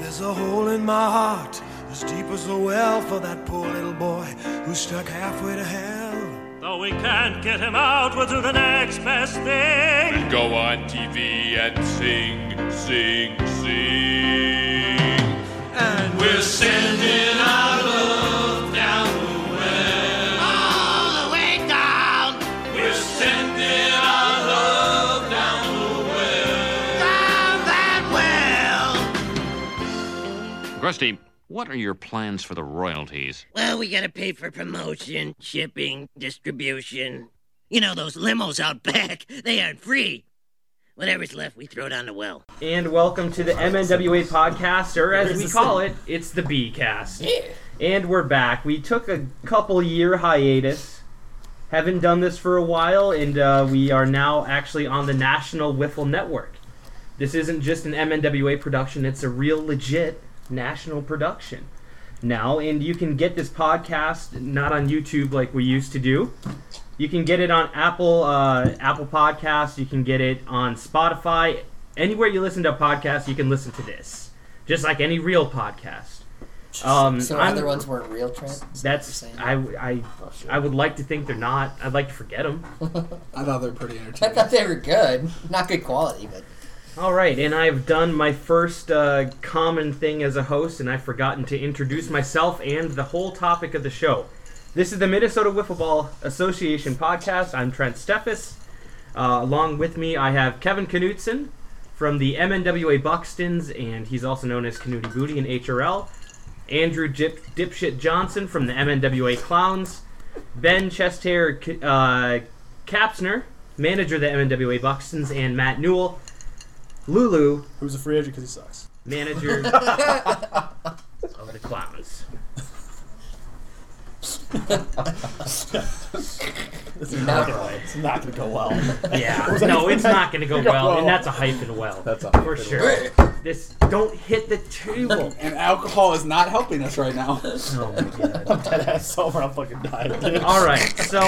There's a hole in my heart, as deep as a well for that poor little boy who's stuck halfway to hell. Though we can't get him out, we'll do the next best thing. We'll go on TV and sing, sing, sing. And we're sending our love down the well. All the way down. We're sending our love down the well. Down that well. Krusty, what are your plans for the royalties? Well, we gotta pay for promotion, shipping, distribution. You know, those limos out back, they aren't free. Whatever's left, we throw down the well. And welcome to the MNWA podcast, or as we call it, it's the B-Cast. Yeah. And we're back. We took a couple year hiatus. Haven't done this for a while, and we are now actually on the National Wiffle Network. This isn't just an MNWA production, it's a real legit national production now, and you can get this podcast not on YouTube like we used to do. You can get it on Apple Podcasts. You can get it on Spotify. Anywhere you listen to a podcast, you can listen to this, just like any real podcast. So other ones weren't real, Trent? That's I would like to think they're not. I'd like to forget them. I thought they were pretty I entertaining. thought they were good. Not good quality, but... All right, and I've done my first common thing as a host, and I've forgotten to introduce myself and the whole topic of the show. This is the Minnesota Wiffle Ball Association podcast. I'm Trent Steffes. Along with me, I have Kevin Knutson from the MNWA Buxtons, and he's also known as Canuti Booty in HRL. Andrew Dipshit Johnson from the MNWA Clowns. Ben Chestair Kapsner, manager of the MNWA Buxtons, and Matt Newell, Lulu, Who's a free agent because he sucks. manager of the Clowns. It's not going to go well. Yeah, no, it's not going to go well, and that's a hyphen well. That's a for hyphen sure. This don't hit the table. And alcohol is not helping us right now. Oh my god. I'm dead ass sober. I'm fucking dying. Dude. All right, so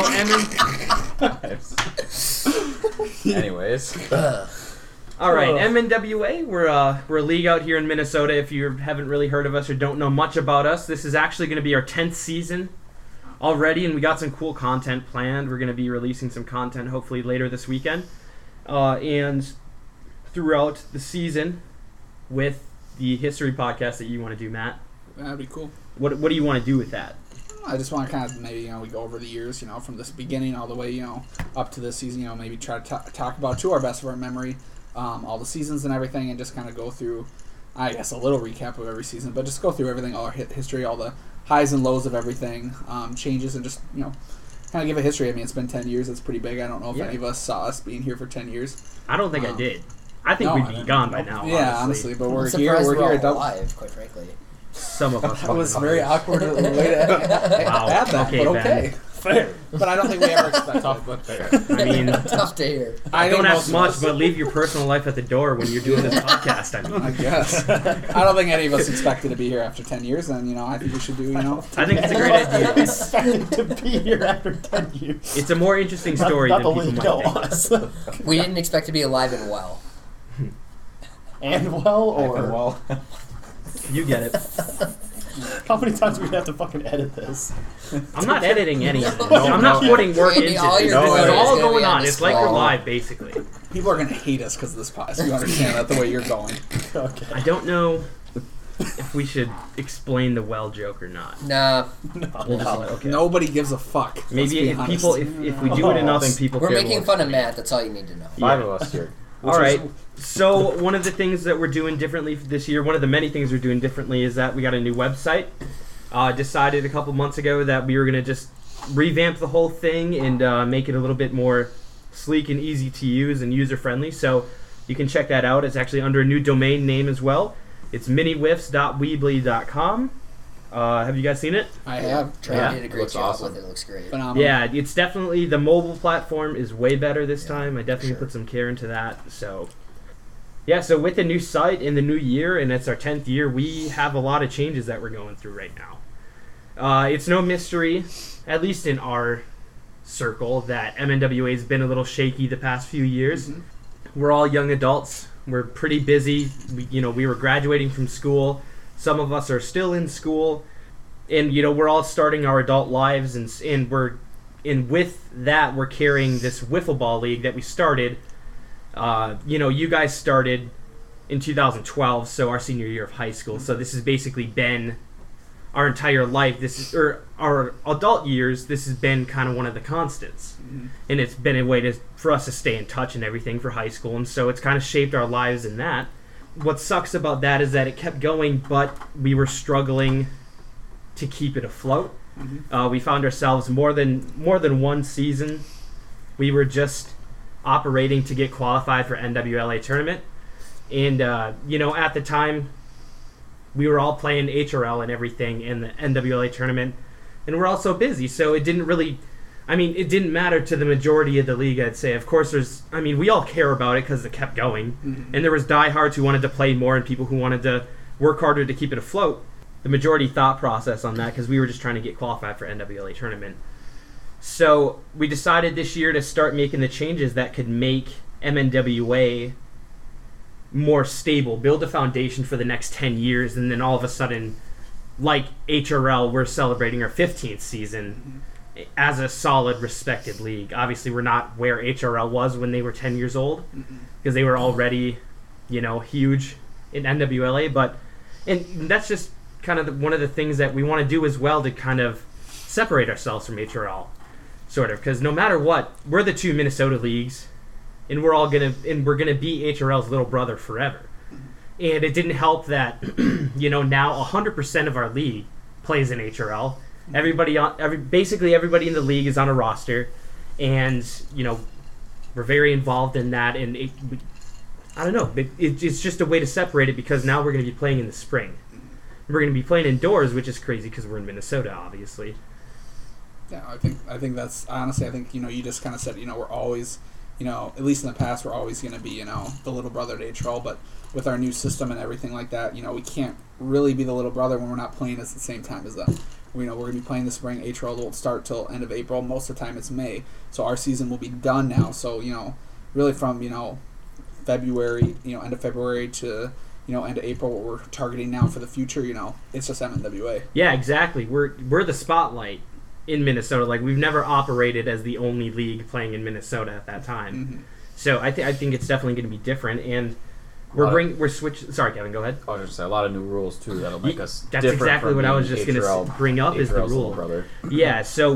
Anyways. All right, MNWA, we're a league out here in Minnesota. If you haven't really heard of us or don't know much about us, this is actually going to be our 10th season already, and we got some cool content planned. We're going to be releasing some content hopefully later this weekend, and throughout the season with the history podcast that you want to do, Matt. That'd be cool. What do you want to do with that? I just want to kind of maybe, we go over the years, from this beginning all the way, up to this season, maybe try to talk about, to our best of our memory, all the seasons and everything, and just kind of go through, I guess, a little recap of every season, but just go through everything, all our history, all the highs and lows of everything, changes, and just, kind of give a history. I mean, it's been 10 years. That's pretty big. I don't know if any of us saw us being here for 10 years. I don't think I did. I think we'd be gone by now, Yeah, honestly, but we're here. We're We're here. alive, quite frankly. Some of us. That was very awkward way to add that, Okay, but Ben. okay. Fair. But I don't think we ever expected Tough but fair. I mean, Tough to hear. I don't think ask most of much, us- but leave your personal life at the door when you're doing this podcast. I mean, I guess. I don't think any of us expected to be here after 10 years, and, I think we should do, I think it's a great idea. Expected to be here after 10 years. It's a more interesting story not than the people league, might think. no, us. We didn't expect to be alive and well. And well, or well. You get it. how many times do we have to fucking edit this? I'm not editing any of this. No, I'm not putting work Randy, into all this. This you're is doing is all gonna going be on on. this It's like we're call. live, basically. People are going to hate us because of this podcast. You understand that the way you're going. Okay. I don't know if we should explain the well joke or not. Nah. We'll just, okay. Nobody gives a fuck. Let's Maybe be if honest. people, if we do it enough and people We're care, making we'll fun of explain. Matt. That's all you need to know. Five of us here. All right. So one of the things that we're doing differently this year, one of the many things we're doing differently, is that we got a new website. Decided a couple months ago that we were going to just revamp the whole thing and make it a little bit more sleek and easy to use and user-friendly. So you can check that out. It's actually under a new domain name as well. It's miniwhiffs.weebly.com. Have you guys seen it? I have. Trey did a great looks job awesome. with it. It looks great. Phenomenal. Yeah, it's definitely, the mobile platform is way better this time. I definitely put some care into that. So, yeah, so with the new site in the new year, and it's our 10th year, we have a lot of changes that we're going through right now. It's no mystery, at least in our circle, that MNWA has been a little shaky the past few years. We're all young adults. We're pretty busy. We were graduating from school. Some of us are still in school, and we're all starting our adult lives, and with that we're carrying this wiffle ball league that we started. You guys started in 2012, so our senior year of high school. So this has basically been our entire life. Our adult years. This has been kind of one of the constants, and it's been a way for us to stay in touch and everything for high school. And so it's kind of shaped our lives in that. What sucks about that is that it kept going, but we were struggling to keep it afloat. We found ourselves more than one season. We were just operating to get qualified for NWLA tournament, and at the time we were all playing HRL and everything in the NWLA tournament, and we're all so busy, so it didn't matter to the majority of the league, I'd say. Of course, we all care about it because it kept going, and there was diehards who wanted to play more and people who wanted to work harder to keep it afloat. The majority thought process on that, because we were just trying to get qualified for NWLA tournament. So we decided this year to start making the changes that could make MNWA more stable, build a foundation for the next 10 years, and then all of a sudden, like HRL, we're celebrating our 15th season as a solid, respected league. Obviously, we're not where HRL was when they were 10 years old, because they were already, huge in NWLA, and that's just kind of one of the things that we want to do as well, to kind of separate ourselves from HRL, sort of, because no matter what, we're the two Minnesota leagues, and we're gonna be HRL's little brother forever. And it didn't help that now 100% of our league plays in HRL. Basically everybody in the league is on a roster, and we're very involved in that. And it's just a way to separate it, because now we're going to be playing in the spring. We're going to be playing indoors, which is crazy because we're in Minnesota, obviously. Yeah, I think that's honestly. I think you just kind of said we're always at least in the past we're always going to be the little brother to HRL, but with our new system and everything like that, we can't really be the little brother when we're not playing at the same time as them. We're going to be playing this spring. HRL won't start till end of April. Most of the time it's May, so our season will be done now. So really from February, end of February to end of April, what we're targeting now for the future, it's just MNWA. Yeah, exactly. We're the spotlight in Minnesota. Like, we've never operated as the only league playing in Minnesota at that time. So I think it's definitely going to be different, and we're switching. Sorry, Kevin, go ahead. I was just say a lot of new rules too that'll make us. That's different exactly from what I was just going to bring up is the rule. Brother. Yeah, so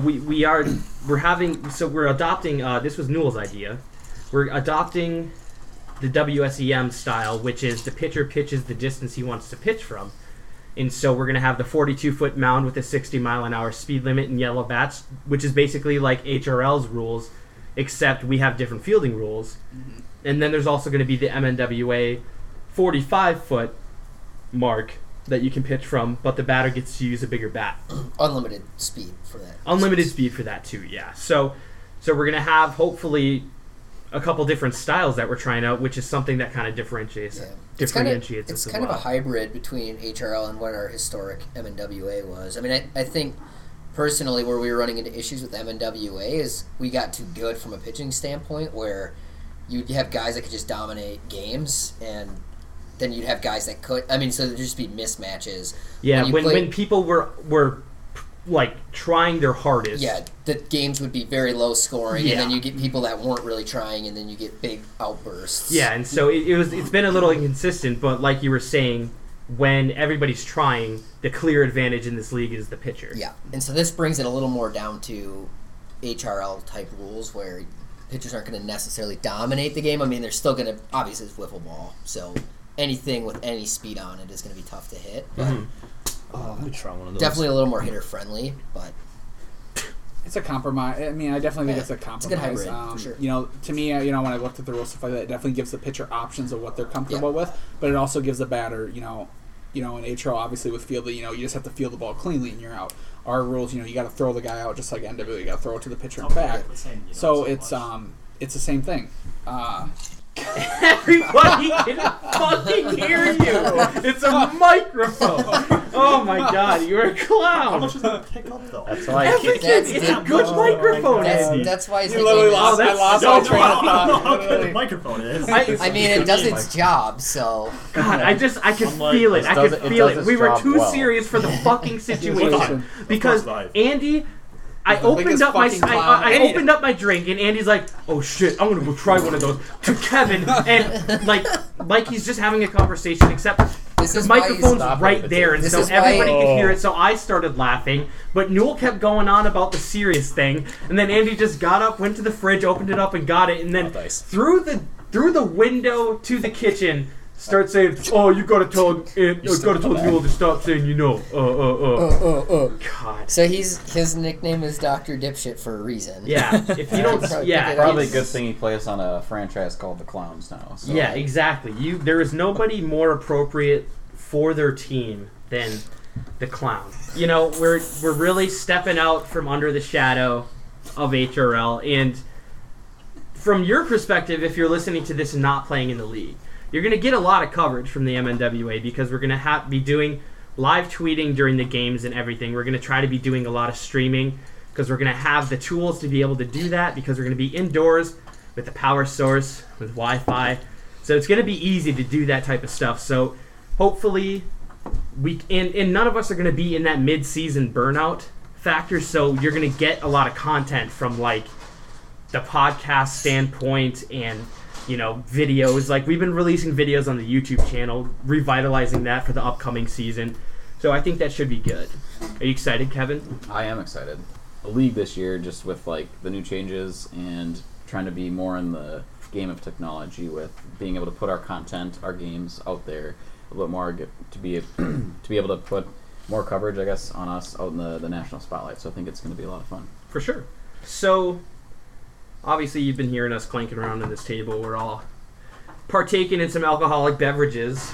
we're adopting. This was Newell's idea. We're adopting the WSEM style, which is the pitcher pitches the distance he wants to pitch from. And so we're going to have the 42-foot mound with a 60-mile-an-hour speed limit and yellow bats, which is basically like HRL's rules, except we have different fielding rules. And then there's also going to be the MNWA 45-foot mark that you can pitch from, but the batter gets to use a bigger bat. Unlimited speed for that. Unlimited speed for that, too, yeah. So we're going to have, hopefully, a couple different styles that we're trying out, which is something that kind of differentiates us. It's kind of a hybrid between HRL and what our historic MNWA was. I mean, I think personally where we were running into issues with MNWA is we got too good from a pitching standpoint, where you'd have guys that could just dominate games, and then you'd have guys that could. I mean, so there'd just be mismatches. Yeah, when people were like trying their hardest. Yeah, the games would be very low scoring, and then you get people that weren't really trying, and then you get big outbursts. Yeah, and so it's been a little inconsistent, but like you were saying, when everybody's trying, the clear advantage in this league is the pitcher. Yeah, and so this brings it a little more down to HRL type rules, where pitchers aren't going to necessarily dominate the game. I mean, they're still going to, obviously it's wiffle ball, so anything with any speed on it is going to be tough to hit. But let me try one of those. Definitely a little more hitter friendly, but it's a compromise. I mean, I definitely think it's a compromise. It's a good hybrid, for sure. To me, when I looked at the rules, stuff like that, it definitely gives the pitcher options of what they're comfortable with, but it also gives the batter, in HRL, obviously with fielding, you just have to field the ball cleanly and you're out. Our rules, you got to throw the guy out just like NWA. You got to throw it to the pitcher and back. So it's the same thing. Everybody can fucking hear you. It's a microphone. Oh my God, you're a clown. How much does that pick up though? That's why. It's a good microphone, Andy. That's why You literally lost. I lost my train of I don't know how thought. good the microphone is. I mean, it does its job, so. God, I could Unlike- feel it. I does could it feel does it. its We were job too well. serious for the fucking situation because course not. Andy. I The opened biggest up my fucking clown. I opened up my drink and Andy's like, "Oh shit, I'm gonna go try one of those." To Kevin and like he's just having a conversation, except This the is why microphone's Stop right it. there, and This so is why- everybody could hear it. So I started laughing, but Newell kept going on about the serious thing, and then Andy just got up, went to the fridge, opened it up, and got it, and then Nice. through the window to the kitchen. Start saying, "Oh, you gotta tell Newell to stop saying, God. So his nickname is Dr. Dipshit for a reason. Yeah, if you don't, yeah, Probably a it's- good thing he plays on a franchise called the Clowns now. So. Yeah, exactly. There is nobody more appropriate for their team than the Clown. You know, we're really stepping out from under the shadow of HRL, and from your perspective, if you're listening to this and not playing in the league, you're going to get a lot of coverage from the MNWA because we're going to be doing live tweeting during the games and everything. We're going to try to be doing a lot of streaming because we're going to have the tools to be able to do that because we're going to be indoors with the power source, with Wi-Fi. So it's going to be easy to do that type of stuff. So hopefully and none of us are going to be in that mid-season burnout factor, so you're going to get a lot of content from like the podcast standpoint and videos. Like we've been releasing videos on the YouTube channel, revitalizing that for the upcoming season. So I think that should be good. Are you excited, Kevin? I am excited. The league this year, just with like the new changes and trying to be more in the game of technology, with being able to put our content, our games out there a little more, to be able to put more coverage, I guess, on us out in the national spotlight. So I think it's going to be a lot of fun. For sure. So obviously, you've been hearing us clanking around on this table. We're all partaking in some alcoholic beverages.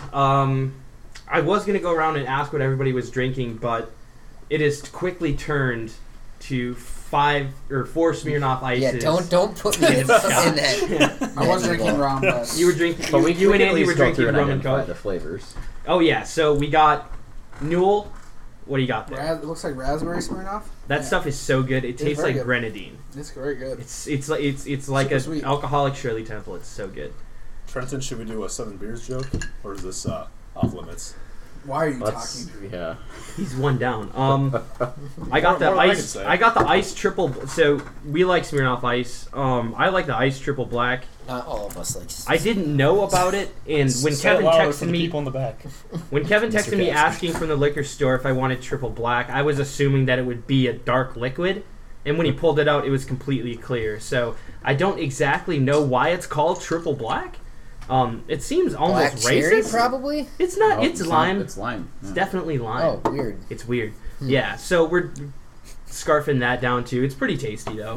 I was going to go around and ask what everybody was drinking, but it has quickly turned to 4 Smirnoff Ices. Yeah, don't put me in that. I was drinking rum, but You were drinking. But You and Andy were drinking rum and identify coke. the flavors. Oh yeah. So we got Newell. What do you got there? it looks like raspberry Smirnoff. That stuff is so good. It tastes very like good. grenadine. It's very good. It's like Super a sweet. alcoholic Shirley Temple. It's so good. Trenton, should we do a 7 beers joke, or is this off limits? Why are you Let's, talking? yeah. He's one down. I got the More than I can ice. say. I got the ice triple. So we like Smirnoff Ice. I like the ice triple black. Not all of us like. I didn't know about it, and when Say it Kevin louder for texted the me, people in the back. when Kevin Mr. texted me Cassidy. asking from the liquor store if I wanted triple black, I was assuming that it would be a dark liquid, and when he pulled it out, it was completely clear. So I don't exactly know why it's called triple black. It seems almost Black cherry, racist. probably. It's not. No, it's lime. It's lime. It's Yeah. definitely lime. Oh, weird. It's weird. Yeah, so we're scarfing that down too. It's pretty tasty though.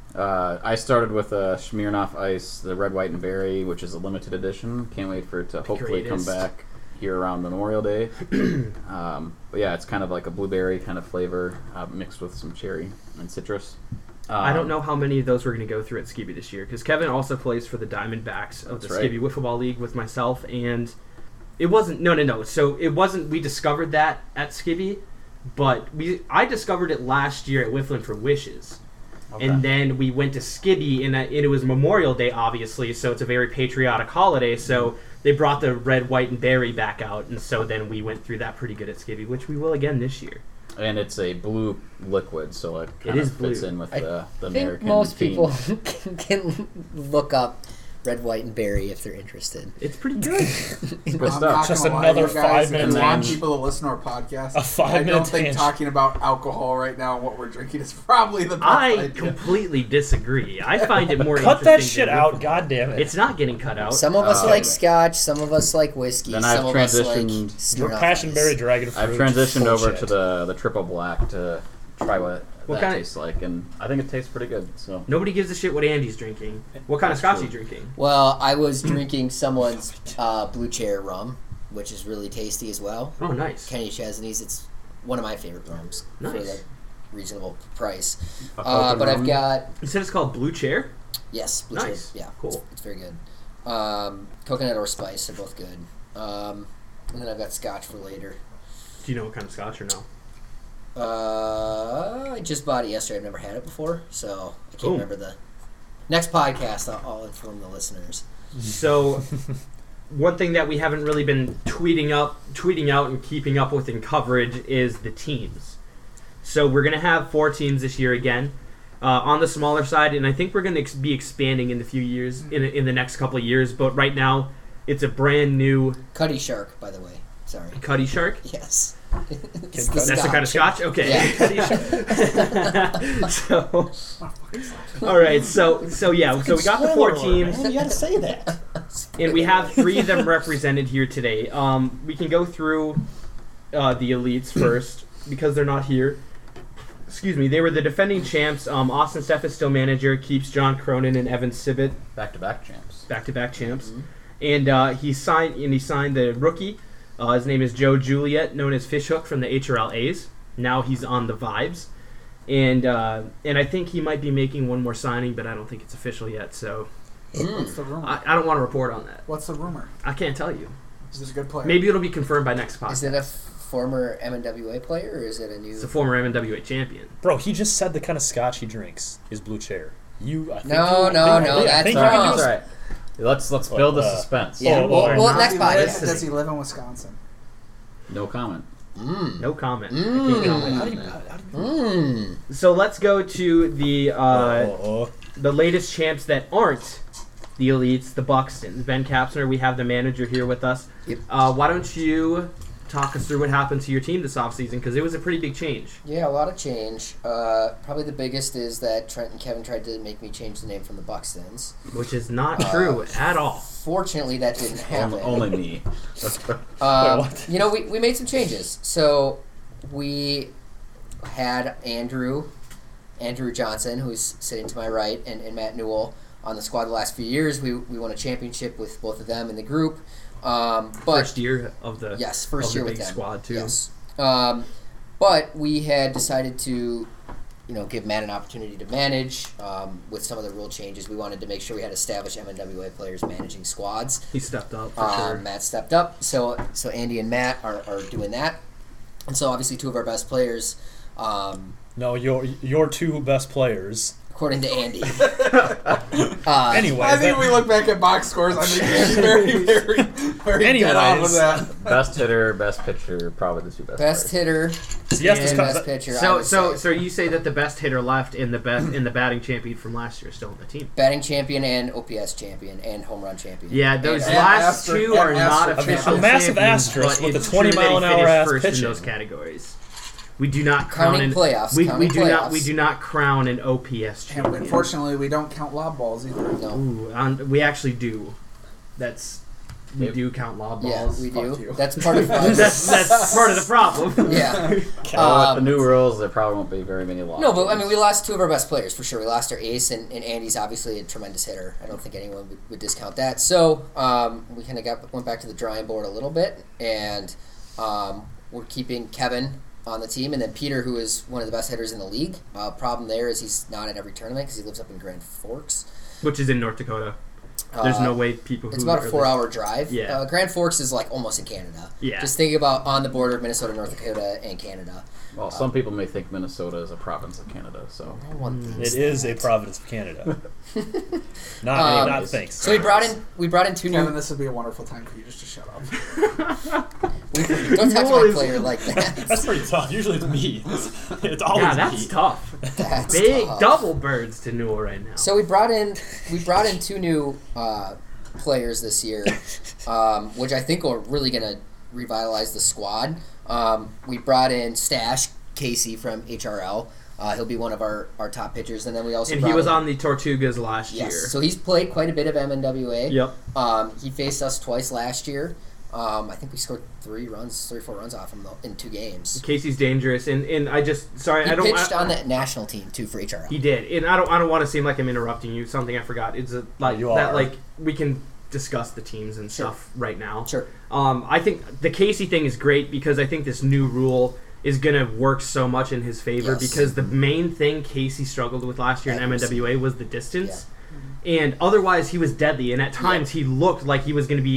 I started with a Smirnoff Ice, the red, white, and berry, which is a limited edition. Can't wait for it to hopefully come Greatest. back here around Memorial Day. But yeah, it's kind of like a blueberry kind of flavor mixed with some cherry and citrus. I don't know how many of those we're going to go through at Skibby this year, because Kevin also plays for the Diamondbacks of the That's right. Skibby Wiffle League with myself, and it wasn't. No. So it wasn't. We discovered that at Skibby, but I discovered it last year at Whifflin for Wishes. Okay. And then we went to Skibby, and it was Memorial Day, obviously, so it's a very patriotic holiday, so they brought the red, white, and berry back out, and so then we went through that pretty good at Skibby, which we will again this year. And it's a blue liquid, so it kind is of fits blue. in with I the think American most theme. people can look up red, white, and berry if they're interested. It's pretty good. Good I'm stuff. not Just gonna lie to another you guys, 5 if minute you want tangent. people to listen to our podcast. A 5 I minute don't think tangent. talking about alcohol right now and what we're drinking is probably the best I idea. completely disagree. I find it more Cut interesting. that shit than out, Wiffle. god damn it. It's not getting cut out. Some of us Oh, like okay. scotch, some of us like whiskey, Then some I've of us like transitioned- Your Smirnoff passionberry Ice. dragon fruit. I've transitioned over bullshit. to the triple black to try what What that kind of- tastes like, and I think it tastes pretty good. So Nobody gives a shit what Andy's drinking. What kind of scotch are you true. drinking? Well, I was drinking someone's Blue Chair rum, which is really tasty as well. Oh, nice. Kenny Chesney's. It's one of my favorite rums for Nice. the reasonable price. A coconut But I've rum. got You said it's called Blue Chair? yes, Blue Nice. Chair. Yeah, Cool. It's very good. Coconut or spice are both good. And then I've got scotch for later. Do you know what kind of scotch or no? I just bought it yesterday. I've never had it before, so I can't remember the next podcast. I'll inform the listeners. So, one thing that we haven't really been tweeting out and keeping up with in coverage is the teams. So we're going to have 4 teams this year again, on the smaller side, and I think we're going to be expanding in the few years, in the next couple of years. But right now, it's a brand new Cuddy Shark, by the way. Sorry. Cuddy Shark. Yes. That's the kind of scotch? Okay. Yeah. So, all right. So we got the 4 teams. Man, you gotta say that. And we have 3 of them represented here today. We can go through the elites first because they're not here. Excuse me. They were the defending champs. Austin Steff is still manager. Keeps John Cronin and Evan Sibbett. Back-to-back champs. Back-to-back champs. Mm-hmm. And he signed the rookie. His name is Joe Juliet, known as Fishhook from the HRL A's. Now he's on the Vibes. And I think he might be making one more signing, but I don't think it's official yet. So What's the rumor? I don't want to report on that. What's the rumor? I can't tell you. Is this a good player? Maybe it'll be confirmed by next podcast. Is it a former MNWA player, or is it a new... It's a former MNWA champion. Bro, he just said the kind of scotch he drinks is Blue Chair. No, that's wrong. That's right. Let's build the suspense. Yeah. Well, next podcast. Does he live in Wisconsin? No comment. No comment. I can't comment. So let's go to the latest champs that aren't the elites, the Buxtons. Ben Kapsner, we have the manager here with us. Yep. Why don't you talk us through what happened to your team this offseason, because it was a pretty big change. Yeah, a lot of change. Probably the biggest is that Trent and Kevin tried to make me change the name from the Buxtons. Which is not true at all. Fortunately, that didn't happen. Only me. We made some changes. So we had Andrew Johnson, who's sitting to my right, and Matt Newell on the squad the last few years. We won a championship with both of them in the group. First year of the first year with them. Squad too. Yes, but we had decided to, give Matt an opportunity to manage. With some of the rule changes, we wanted to make sure we had established MNWA players managing squads. He stepped up for sure. Matt stepped up, so Andy and Matt are doing that, and so obviously 2 of our best players. No, your 2 best players. According to Andy. Anyway, I think if we look back at box scores, I think Andy's very dead off of that. Best hitter, best pitcher, probably the 2 best. Best hitter, and best pitcher. So you say that the best hitter left in the batting champion from last year is still on the team. Batting champion and OPS champion and home run champion. Yeah, those last 2 are not official. A massive asterisk with a 20-mile-an-hour ass pitching. In those categories. We do not counting crown playoffs. We do not crown an OPS champion. And unfortunately, we don't count lob balls either. No. Ooh, we actually do. We do count lob balls. Yeah, we do. That's part of that's part of the problem. Yeah. With the new rules, there probably won't be very many lob balls. No, but we lost 2 of our best players for sure. We lost our ace, and Andy's obviously a tremendous hitter. I don't think anyone would discount that. So we kind of went back to the drawing board a little bit, and we're keeping Kevin on the team, and then Peter, who is one of the best hitters in the league. Problem there is he's not at every tournament because he lives up in Grand Forks, which is in North Dakota. There's no way people. It's about a 4-hour drive. Yeah, Grand Forks is like almost in Canada. Yeah, just think about on the border of Minnesota, North Dakota, and Canada. Well, some people may think Minnesota is a province of Canada, so it is a province of Canada. Not thanks. So we brought in 2 new. Kevin, this would be a wonderful time for you just to shut up. Don't talk to my player like that. That's pretty tough. Usually it's me. It's always that's me. Tough. That's big tough. Double birds to Newell right now. So we brought in 2 new players this year, which I think are really going to revitalize the squad. We brought in Stash Casey from HRL. He'll be one of our top pitchers, and then we also he was on the Tortugas last year. So he's played quite a bit of MNWA. Yep. He faced us twice last year. I think we scored 3 or 4 runs off him in 2 games. Casey's dangerous, and I just he pitched on the national team too for HRL. He did, and I don't want to seem like I'm interrupting you. Something I forgot. It's we can discuss the teams and stuff right now. Sure. I think the Casey thing is great because I think this new rule is going to work so much in his favor because the main thing Casey struggled with last year in MNWA was the distance. Yeah. And otherwise he was deadly, and at times he looked like he was going to be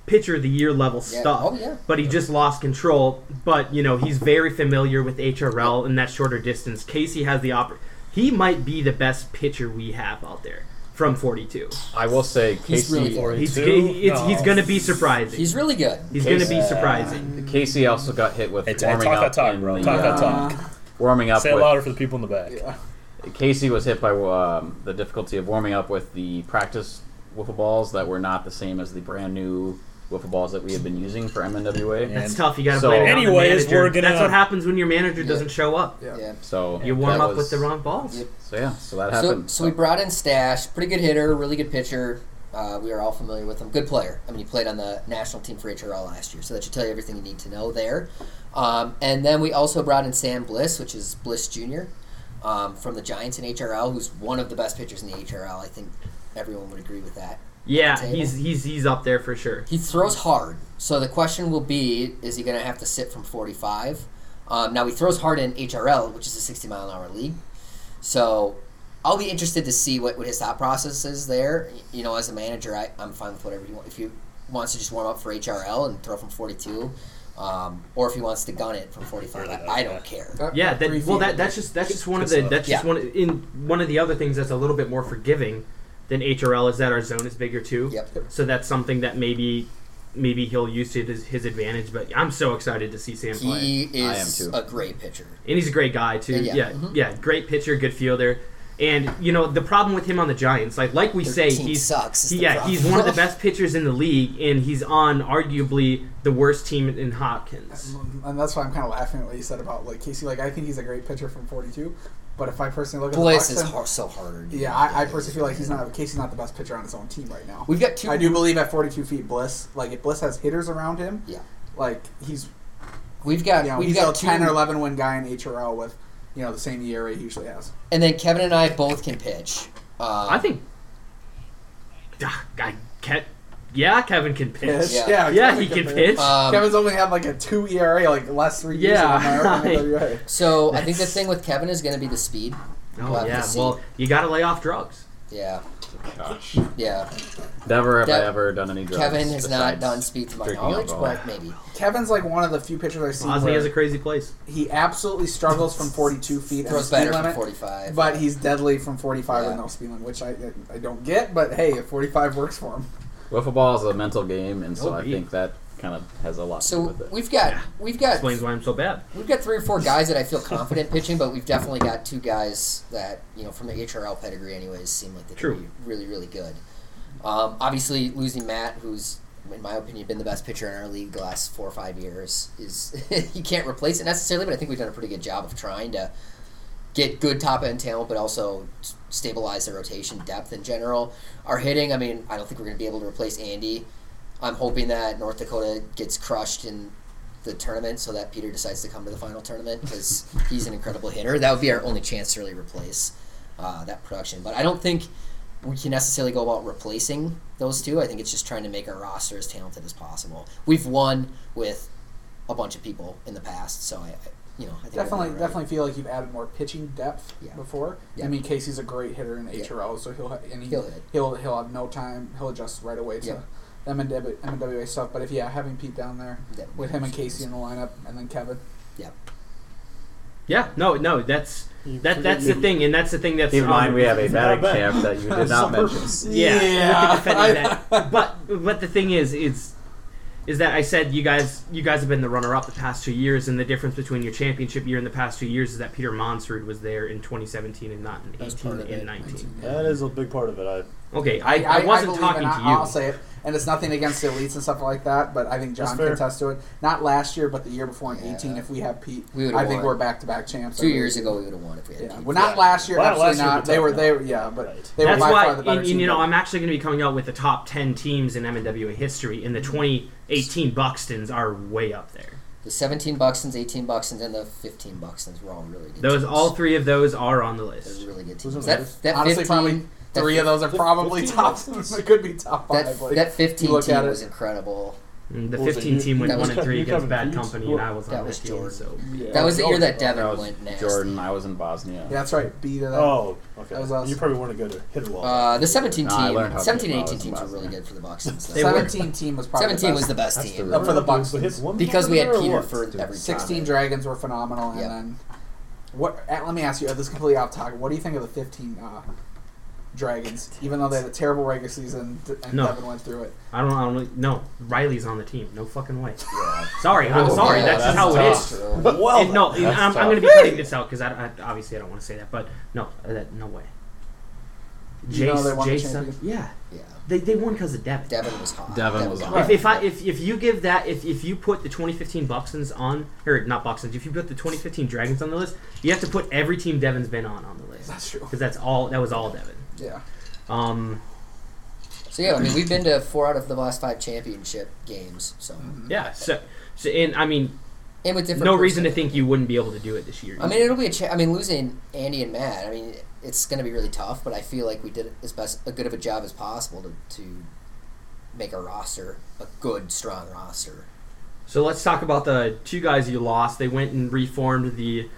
pitcher of the year level stuff. Oh, yeah. But he just lost control. But, he's very familiar with HRL and that shorter distance. Casey has the he might be the best pitcher we have out there from 42. I will say Casey. He's really good. He's going to be surprising. He's really good. He's going to be surprising. Casey also got hit with warming talk up. that talk, bro. Talk that talk. Warming up. Say it louder for the people in the back. Yeah. Casey was hit by the difficulty of warming up with the practice wiffle balls that were not the same as the brand new wiffle balls that we have been using for MNWA. That's tough. You got to So- blame it on the Anyways, manager. we're gonna- That's what happens when your manager doesn't show up. Yeah. So You warm that up was- with the wrong balls. Yep. So that happened. So we brought in Stash, pretty good hitter, really good pitcher. We are all familiar with him. Good player. I mean, he played on the national team for HRL last year, so that should tell you everything you need to know there. And then we also brought in Sam Bliss, which is Bliss Jr. From the Giants in HRL, who's one of the best pitchers in the HRL. I think everyone would agree with that. Yeah, Table. he's up there for sure. He throws hard, so the question will be: is he going to have to sit from 45? Now he throws hard in HRL, which is a 60-mile-an-hour league. So I'll be interested to see what his thought process is there. As a manager, I'm fine with whatever he wants. If he wants to just warm up for HRL and throw from 42, or if he wants to gun it from 45, I don't care. Yeah, that's just one of the other things that's a little bit more forgiving than HRL is that our zone is bigger too. Yep. So that's something that maybe he'll use to his advantage. But I'm so excited to see Sam play. He I am is too. a great pitcher. And he's a great guy too. Yeah. Yeah, great pitcher, good fielder. And the problem with him on the Giants, like we say, team he's sucks. he's one of the best pitchers in the league, and he's on arguably the worst team in Hopkins. And that's why I'm kind of laughing at what you said about Casey. I think he's a great pitcher from 42. But if I personally look at Bliss the is Bucks, so harder. yeah, I personally feel like Casey's not the best pitcher on his own team right now. We've got two. I do believe at 42 feet, Bliss, if Bliss has hitters around him, he's We've got he's got a two, 10 or 11 win guy in HRL with the same ERA he usually has. and then Kevin and I both can pitch. I think. Kevin can pitch. Yeah. Yeah, he can pitch. Kevin's only had a 2 ERA last 3 years in MWA. So I think the thing with Kevin is going to be the speed. Oh We'll have yeah. to see. Well, you got to lay off drugs. Yeah. Gosh. Yeah. Never have I That- ever done any drugs. Kevin has not besides done speed to my drinking knowledge, alcohol. but maybe. Kevin's one of the few pitchers I've seen Bosley where has a crazy place. he absolutely struggles from 42 feet and Throws speed better from limit, 45. but he's deadly from 45 Yeah. with no speed limit, which I don't get. But hey, if 45 works for him. Wiffle ball is a mental game, and so I yeah. think that kind of has a lot to do So with it. we've got Explains why I'm so bad. We've got 3 or 4 guys that I feel confident pitching, but we've definitely got 2 guys that, from the HRL pedigree anyways, seem like they could be really, really good. Obviously, losing Matt, who's, in my opinion, been the best pitcher in our league the last 4 or 5 years, is you can't replace it necessarily, but I think we've done a pretty good job of trying to get good top-end talent, but also stabilize the rotation depth in general. Our hitting, I don't think we're going to be able to replace Andy. I'm hoping that North Dakota gets crushed in the tournament so that Peter decides to come to the final tournament because he's an incredible hitter. That would be our only chance to really replace that production. But I don't think we can necessarily go about replacing those 2. I think it's just trying to make our roster as talented as possible. We've won with a bunch of people in the past, so I think Definitely feel like you've added more pitching depth before. Yeah. Casey's a great hitter in HRL, so he'll hit. He'll have no time. He'll adjust right away to MNWA stuff. But if having Pete down there with him and Casey in the lineup, and then Kevin. Yeah, no, that's the thing, and that's the thing that's. Keep in mind, we have a batting camp that you did not mention. Yeah. Defending that. But the thing is that I said you guys have been the runner-up the past 2 years, and the difference between your championship year and the past 2 years is that Peter Monsrud was there in 2017 and not in 18 and 19. That is a big part of it. I wasn't believe, talking and to you. I'll say it, and it's nothing against the elites and stuff like that, but I think John can attest to it. Not last year, but the year before in 18, if we have Pete, I think we're back-to-back champs. 2 years ago, we would have won if we had Pete. Well, not last year, absolutely not. They were, but they were That's by why, far the better team. I'm actually going to be coming out with the top 10 teams in MNWA history, and the 2018 Buxtons are way up there. The 17 Buxtons, 18 Buxtons, and the 15 Buxtons were all really good. All 3 of those are on the list. Those are really good teams. That Honestly, 15, probably 3 of those are probably top. It could be top 5. That 15 team was incredible. The What was it? 15 team went That was 1-3 against Kevin Bad Peets? Company, and I was That on was that team. Jordan. So Yeah. That was the year that That Devin was went nasty. Jordan. I was in Bosnia. Yeah, that's right. B to that. Oh, okay. That was us. You probably weren't a good hitter well. The 17 No, I team, learned how to 17 and hit 18 teams balls were really in good for the Bucks. Since They then. were. 17 team was probably 17 the was best. the best That's team Up for the Bucks. But his one because we had or Peter what? for every 16 time. Dragons were phenomenal, and then let me ask you, this is completely off topic. What do you think of the 15 Dragons? Even though they had a terrible regular season and No. Devin went through it. I don't no. Riley's on the team. No fucking way. Yeah. Sorry, I'm sorry. Yeah, That's just how it tough. is. Well, And no, that's I'm tough. going to be cutting this out because obviously I don't want to say that, but no, no way. You know they won the Jason, championship? yeah, Yeah. they won because of Devin. Devin was hot. Devin was hot. hot. If you give that if you put the 2015 Buxtons on, or not Buxtons, if you put the 2015 Dragons on the list, you have to put every team Devin's been on the list. That's true. Because that was all Devin. Yeah. So yeah, I mean we've been to 4 out of the last 5 championship games. So Yeah. So and I mean, and with different no reason to personnel. think you wouldn't be able to do it this year. I mean, it'll be losing Andy and Matt. I mean, it's going to be really tough, but I feel like we did as good of a job as possible to make a roster a good, strong roster. So let's talk about the 2 guys you lost. They went and reformed the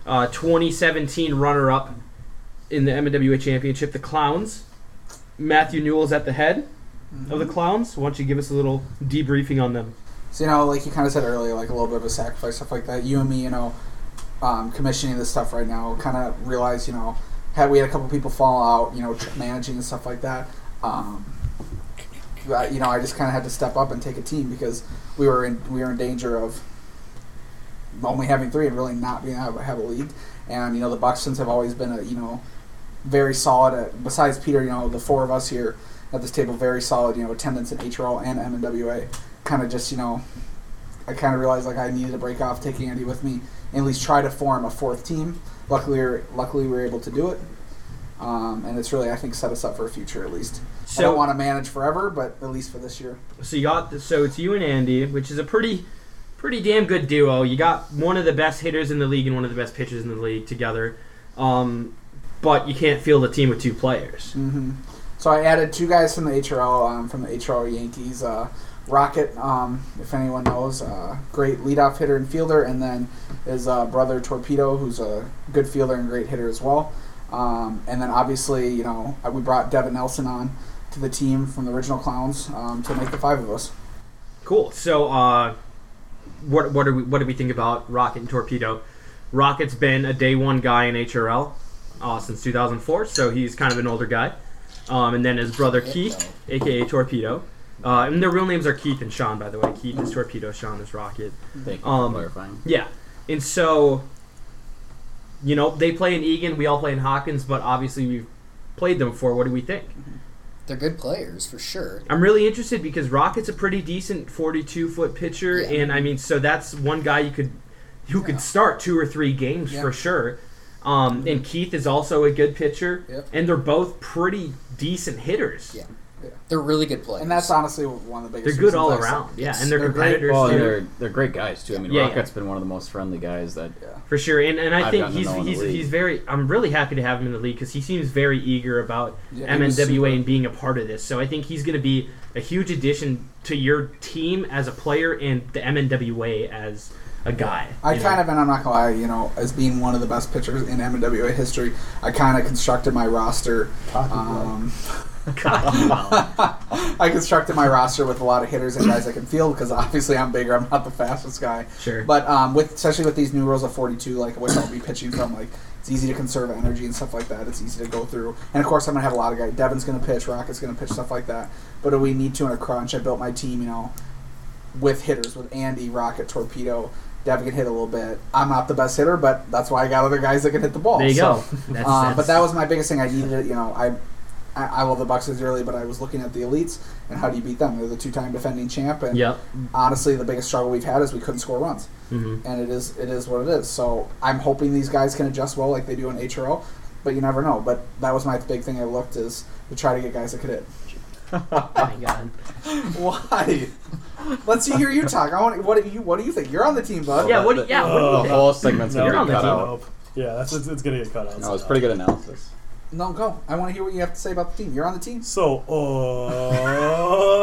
2017 runner-up in the MNWA Championship, the Clowns. Matthew Newell's at the head of the Clowns. Why don't you give us a little debriefing on them? So, like you kind of said earlier, like a little bit of a sacrifice, stuff like that. You and me, commissioning this stuff right now, kind of realized, we had a couple people fall out, managing and stuff like that. I just kind of had to step up and take a team because we were in danger of only having 3 and really not being able to have a league. And the Buxtons have always been very solid. Besides Peter, the 4 of us here at this table, very solid. Attendance in HRL and MNWA. Kind of just I kind of realized like I needed to break off, taking Andy with me, and at least try to form a 4th team. Luckily we were able to do it, and it's really I think set us up for a future at least. So, I don't want to manage forever, but at least for this year. So it's you and Andy, which is a pretty damn good duo. You got one of the best hitters in the league and one of the best pitchers in the league together, but you can't field a team with 2 players. Mm-hmm. So I added 2 guys from the HRL, from the HRL Yankees. Rocket, if anyone knows, great leadoff hitter and fielder, and then his brother Torpedo, who's a good fielder and great hitter as well. And then obviously, we brought Devin Nelson on to the team from the original Clowns to make the 5 of us. Cool. So, what do we think about Rocket and Torpedo? Rocket's been a day 1 guy in HRL since 2004, so he's kind of an older guy. And then his brother Keith, aka Torpedo. And their real names are Keith and Sean, by the way. Keith is Torpedo, Sean is Rocket. Thank you for clarifying. Yeah. And so, they play in Egan, we all play in Hawkins, but obviously we've played them before. What do we think? They're good players, for sure. I'm really interested because Rocket's a pretty decent 42-foot pitcher, and I mean, so that's one guy you could start 2 or 3 games for sure. And Keith is also a good pitcher, and they're both pretty decent hitters. Yeah. They're really good players. And that's honestly one of the biggest They're good all reasons I around, said. and they're competitors Well, too. and they're great guys too. I mean, Yeah, Rocket's been one of the most friendly guys that. For sure, and I I've think gotten to know in the league. he's very. I'm really happy to have him in the league because he seems very eager about Yeah, he was MNWA super. and being a part of this. So I think he's going to be a huge addition to your team as a player and the MNWA as a guy. I kind of, and I'm not gonna lie, as being one of the best pitchers in MNWA history, I kind of constructed my roster. I constructed my roster with a lot of hitters and guys that can field because obviously I'm bigger. I'm not the fastest guy. Sure. But especially with these new rules of 42, like which I'll be pitching from, like it's easy to conserve energy and stuff like that. It's easy to go through. And of course, I'm gonna have a lot of guys. Devin's gonna pitch. Rocket's gonna pitch. Stuff like that. But if we need to in a crunch, I built my team, with hitters with Andy, Rocket, Torpedo. Devin can hit a little bit. I'm not the best hitter, but that's why I got other guys that can hit the ball. There you go. But that was my biggest thing. I needed it. I love the Bucks dearly, but I was looking at the elites and how do you beat them? They're the 2-time defending champ, and honestly, the biggest struggle we've had is we couldn't score runs, and it is what it is. So I'm hoping these guys can adjust well, like they do in HRO, but you never know. But that was my big thing. I looked is to try to get guys that could hit. Oh my God! Why? Let's hear you talk. What do you think? You're on the team, bud. Yeah. What do you the think? whole segment's You're gonna on be the cut team. out. Yeah, it's gonna get cut out. No, it's pretty good analysis. No, go. I want to hear what you have to say about the team. You're on the team. So,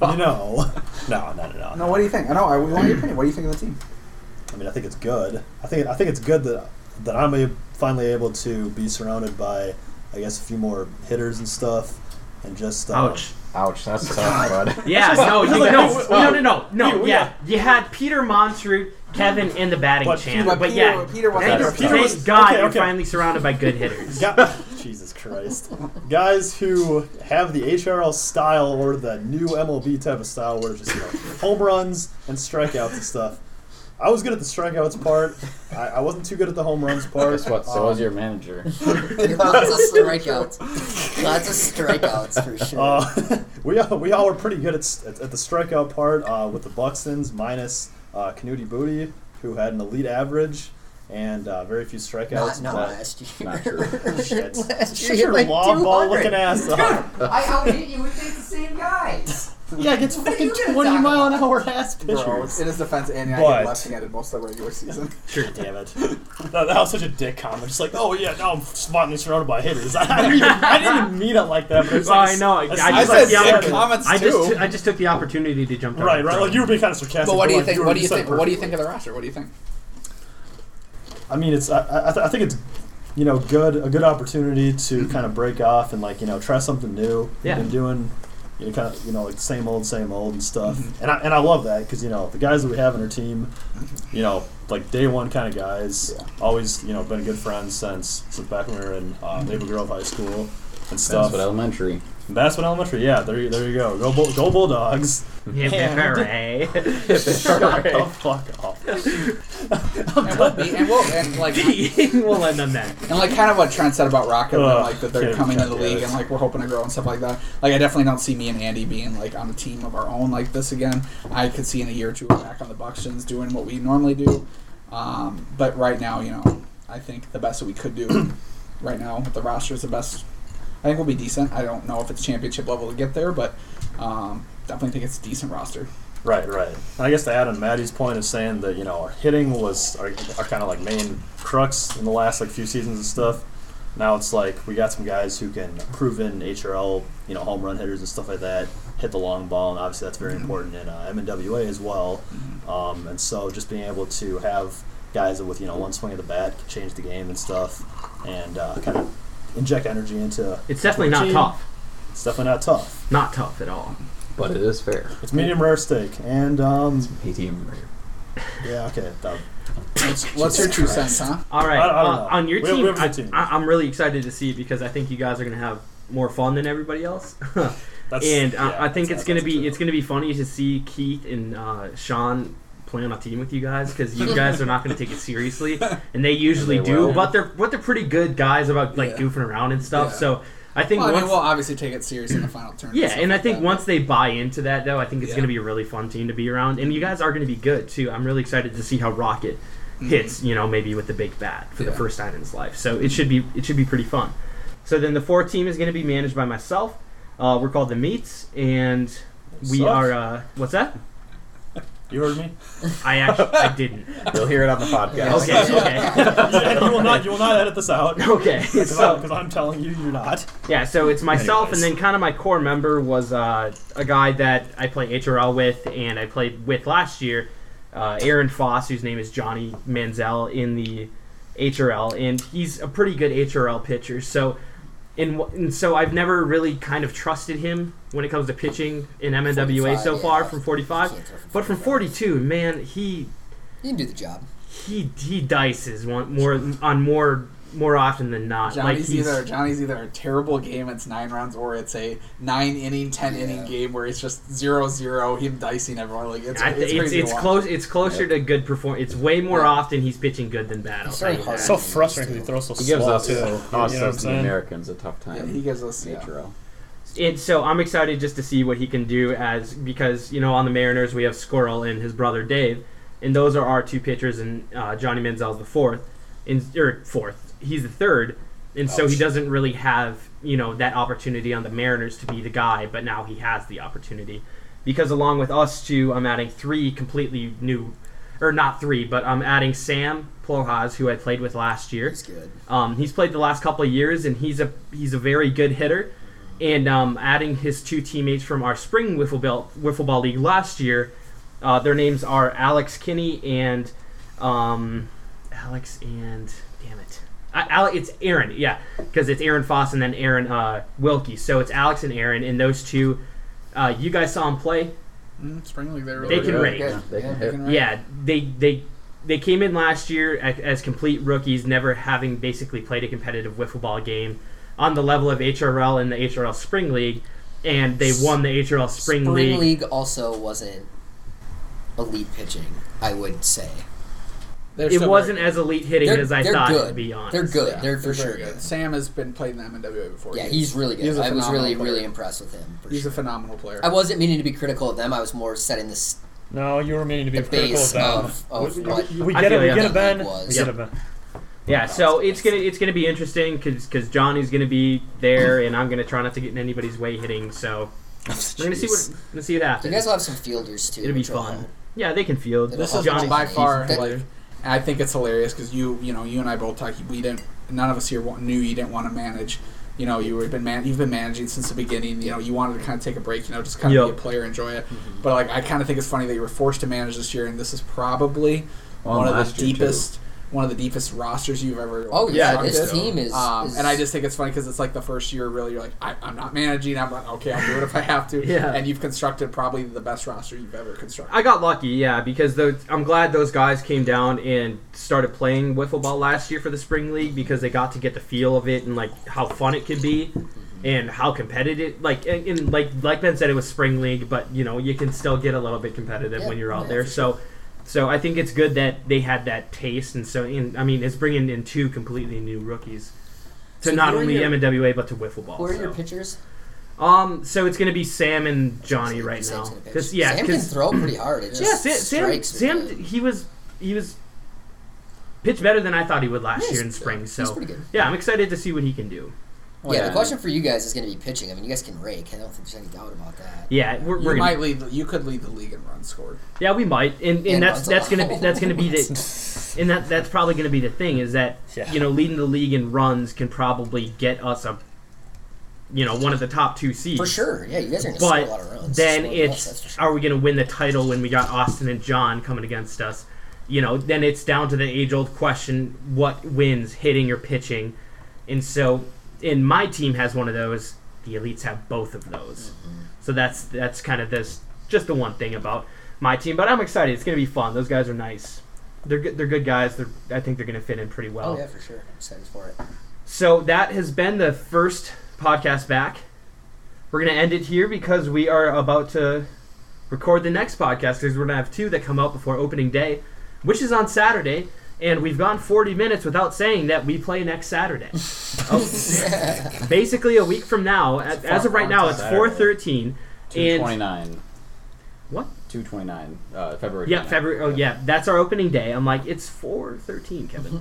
you know, no. No, what do you think? I know. We want your opinion. What do you think of the team? I mean, I think it's good. I think it's good that I'm finally able to be surrounded by, I guess, a few more hitters and stuff, and just Ouch. Ouch, that's tough, bud. Yeah, no. Yeah, you had Peter Montroot, Kevin in the batting champ, but yeah, Peter was thank God you're finally surrounded by good hitters. Jesus Christ. Guys who have the HRL style or the new MLB type of style where it's just, home runs and strikeouts and stuff. I was good at the strikeouts part. I wasn't too good at the home runs part. Guess what? So was your manager. Lots of strikeouts. Lots of strikeouts for sure. We all were pretty good at the strikeout part with the Buxtons minus Canuti Booty, who had an elite average and very few strikeouts. Not last year. Not true. Shit. Last year Shut he your had like long ball 200. looking ass up. I out-hit you with the same guys. Yeah, against fucking 20-mile-an-hour ass pitchers. Bro, in his defense, Andy, I But- hit left-handed most of the regular season. Sure, damn it. That was such a dick comment. Just like, oh yeah, now I'm finally surrounded by hitters. I didn't even mean it like that. But it's Well, like, I know. I said dick comments I too. just took the opportunity to jump down. Right. Like you were being kind of sarcastic. But what do you like, think? were What do you said think? it What do you perfectly. think of the roster? What do you think? I mean, I think it's a good opportunity to kind of break off and try something new. Yeah. We've been doing kind of like same old and stuff, and I love that because the guys that we have in our team, like day one kind of guys, always been good friends since back when we were in Maple Grove High School and stuff. Basswood Elementary. Basswood Elementary, yeah. There you go. Go Bulldogs. Hooray. Shut the fuck off. We'll end on that. And kind of what Trent said about Rocket, that they're Kid, coming in the yeah, league that's- and we're hoping to grow and stuff like that. I definitely don't see me and Andy being on a team of our own like this again. I could see in a year or two we're back on the Buxtons doing what we normally do. But right now, I think the best that we could do right now with the roster is the best. I think we'll be decent. I don't know if it's championship level to get there, but definitely think it's a decent roster. Right. And I guess to add on Maddie's point of saying that our hitting was our kind of main crux in the last few seasons and stuff. Now it's we got some guys who can proven HRL home run hitters and stuff like that, hit the long ball, and obviously that's very important in MNWA as well. And so just being able to have guys that with one swing of the bat can change the game and stuff, and kind of inject energy into. It's definitely not team. tough. It's definitely not tough. Not tough at all. But it is fair. It's medium rare steak, and medium rare. yeah, okay. What's your 2 cents, huh? All right. I don't know. On your We team, have a good team. I'm really excited to see it because I think you guys are going to have more fun than everybody else. I think it's going to be funny to see Keith and Sean play on a team with you guys because you guys are not going to take it seriously, and they usually do. will. But they're pretty good guys about goofing around and stuff. Yeah. So I think we'll obviously take it serious in the final turn. yeah, and I think once they buy into that, though, I think it's going to be a really fun team to be around, and you guys are going to be good too. I'm really excited to see how Rocket hits, maybe with the big bat for the first time in his life. So it should be pretty fun. So then the 4th team is going to be managed by myself. We're called the Meats, and we are. What's that? You heard me. I didn't. You'll hear it on the podcast. Okay. And you will not edit this out. Okay. Because I'm telling you, you're not. Yeah, so it's myself, Anyways. and then kind of my core member was a guy that I play HRL with, and I played with last year, Aaron Foss, whose name is Johnny Manziel in the HRL, and he's a pretty good HRL pitcher. So, and so I've never really kind of trusted him when it comes to pitching in MNWA so far from 45, but from 42, man, he can do the job. He dices more often than not. Johnny's either a terrible game, it's 9 rounds, or it's a 9-inning, 10-inning game where it's just 0-0, him dicing everyone. It's crazy to watch. It's closer to good performance. It's way more often he's pitching good than bad. It's so frustrating because he throws so He gives slow us, too. You know what I'm the saying? Americans a tough time. Yeah, he gives us HRL. And so I'm excited just to see what he can do because on the Mariners we have Squirrel and his brother Dave, and those are our 2 pitchers, and Johnny Manziel's the 4th, he's the 3rd, and so he doesn't really have that opportunity on the Mariners to be the guy, but now he has the opportunity because along with us 2, I'm adding 3 completely new, or not 3, but I'm adding Sam Plohas, who I played with last year. He's good. He's played the last couple of years, and he's a very good hitter. and adding his 2 teammates from our spring wiffle ball league last year. Their names are Alex Kinney and it's Aaron, yeah, because it's Aaron Foss and then Aaron Wilkie. So it's Alex and Aaron, and those two, you guys saw them play. Spring League, they can rake. Yeah, they can hit. Yeah, they came in last year as complete rookies, never having basically played a competitive wiffle ball game on the level of HRL and the HRL Spring League, and they won the HRL Spring League. Spring League also wasn't elite pitching, I would say. It wasn't as elite hitting as I thought, good. to be honest. They're good. Yeah, they're for sure good. Sam has been playing the MNWA before. Yeah, he's really good. I was really, player. really impressed with him. He's a phenomenal player. I wasn't meaning to be critical of them. I was more setting this. No, you were meaning to be the critical base of them. We get it, Ben. We get it, Ben. Yeah, so it's gonna be interesting because Johnny's gonna be there, and I'm gonna try not to get in anybody's way hitting. So we're gonna see what happens. You guys will have some fielders too. It'll be fun. Yeah, they can field. This is by far I think it's hilarious because you and I both talk. None of us here knew you didn't want to manage. You've been managing since the beginning. You wanted to kind of take a break. Just kind of be a player, enjoy it. Mm-hmm. But I kind of think it's funny that you were forced to manage this year, and this is probably one of the deepest rosters you've ever. Oh yeah, this team is. And I just think it's funny because it's like the first year really you're like I'm not managing. I'm like okay, I'll do it if I have to. Yeah. And you've constructed probably the best roster you've ever constructed. I got lucky, yeah, because I'm glad those guys came down and started playing wiffle ball last year for the Spring League because they got to get the feel of it and how fun it could be. And how competitive, like Ben said, it was Spring League, but you can still get a little bit competitive when you're out there. So I think it's good that they had that taste, and it's bringing in 2 completely new rookies to not only MNWA but to wiffle ball. Who are your pitchers? So it's going to be Sam and Johnny right now. Sam can throw pretty hard. It just Sam he was pitched better than I thought he would last year in spring. So he's pretty good. Yeah, I'm excited to see what he can do. The question for you guys is going to be pitching. I mean, you guys can rake. I don't think there's any doubt about that. Yeah, you could lead the league in runs scored. Yeah, we might, and that's going to be the, and that's probably going to be the thing is that leading the league in runs can probably get us one of the top 2 seeds for sure. Yeah, you guys are going to score a lot of runs. Then are we going to win the title when we got Austin and John coming against us? Then it's down to the age-old question: what wins, hitting or pitching? And so. And my team has one of those. The elites have both of those. Mm-hmm. So that's kind of just the one thing about my team. But I'm excited. It's going to be fun. Those guys are nice. They're good guys. I think they're going to fit in pretty well. Oh yeah, for sure. I'm excited for it. So that has been the first podcast back. We're going to end it here because we are about to record the next podcast because we're going to have 2 that come out before opening day, which is on Saturday. And we've gone 40 minutes without saying that we play next Saturday. Basically a week from now. As of right now, it's 4/13. 2/29. What? 2/29. February. Yeah, February. Oh, yeah. That's our opening day. I'm like, it's 4/13, Kevin.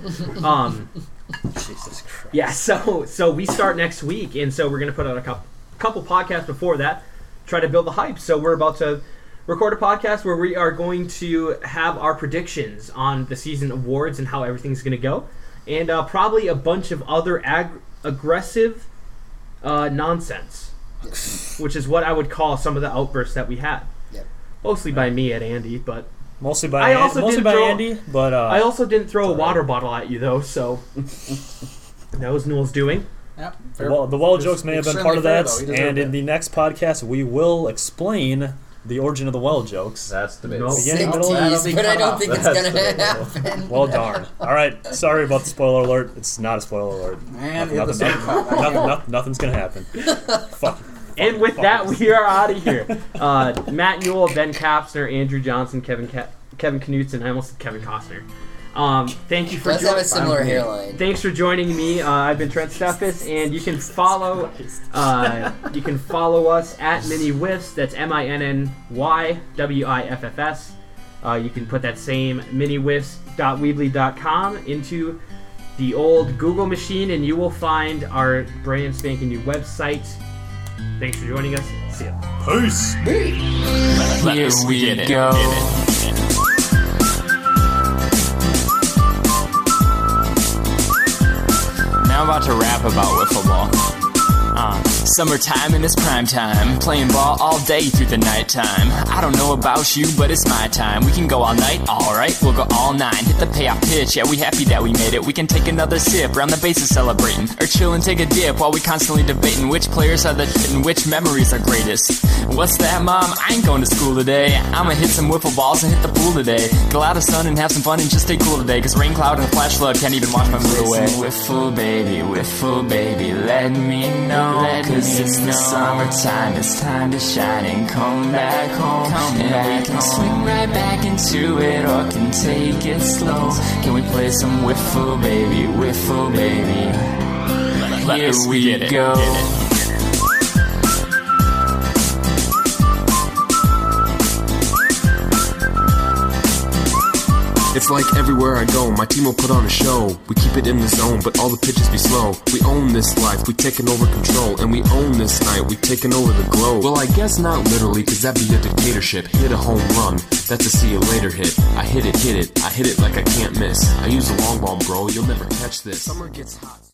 Jesus Christ. Yeah, so we start next week, and so we're going to put out a couple podcasts before that, try to build the hype. So we're about to record a podcast where we are going to have our predictions on the season awards and how everything's going to go, and probably a bunch of other aggressive nonsense, which is what I would call some of the outbursts that we had. Yep. Mostly by me at Andy, but mostly by Andy. But I also didn't throw a water bottle at you though, so that was Newell's doing. Yep. The well jokes may have been part of that, and in the next podcast we will explain the origin of the well jokes. That's debatable. But I don't think it's going to happen. Well, darn. All right. Sorry about the spoiler alert. It's not a spoiler alert. Man, nothing's going to happen. Fuck. And with that, we are out of here. Matt Newell, Ben Kapsner, Andrew Johnson, Kevin Knutson. I almost said Kevin Costner. Thank you for joining. Have a similar hairline. Thanks for joining me. I've been Trent Steffes, and you can follow us at Mini Whiffs. That's MINNYWIFFS. You can put that same miniwhiffs.weebly.com into the old Google machine, and you will find our brand spanking new website. Thanks for joining us. See ya. Peace. Here we go. Now I'm about to rap about wiffle ball. Summertime and it's prime time, playing ball all day through the nighttime. I don't know about you, but it's my time. We can go all night, alright, we'll go all nine. Hit the payoff pitch, yeah, we happy that we made it. We can take another sip, round the bases celebrating, or chill and take a dip while we constantly debating which players are the shit and which memories are greatest. What's that, Mom? I ain't going to school today. I'ma hit some wiffle balls and hit the pool today. Go out of sun and have some fun and just stay cool today, cause rain cloud and a flash flood can't even wash my mood away. Wiffle baby, let me know, cause it's the summertime, it's time to shine and come back home. And we can swing right back into it or can take it slow. Can we play some wiffle baby? Here we go. It's like everywhere I go, my team will put on a show. We keep it in the zone, but all the pitches be slow. We own this life, we've taken over control. And we own this night, we've taken over the globe. Well, I guess not literally, cause that'd be a dictatorship. Hit a home run, that's a see you later hit. I hit it, I hit it like I can't miss. I use the long ball, bro, you'll never catch this. Summer gets hot.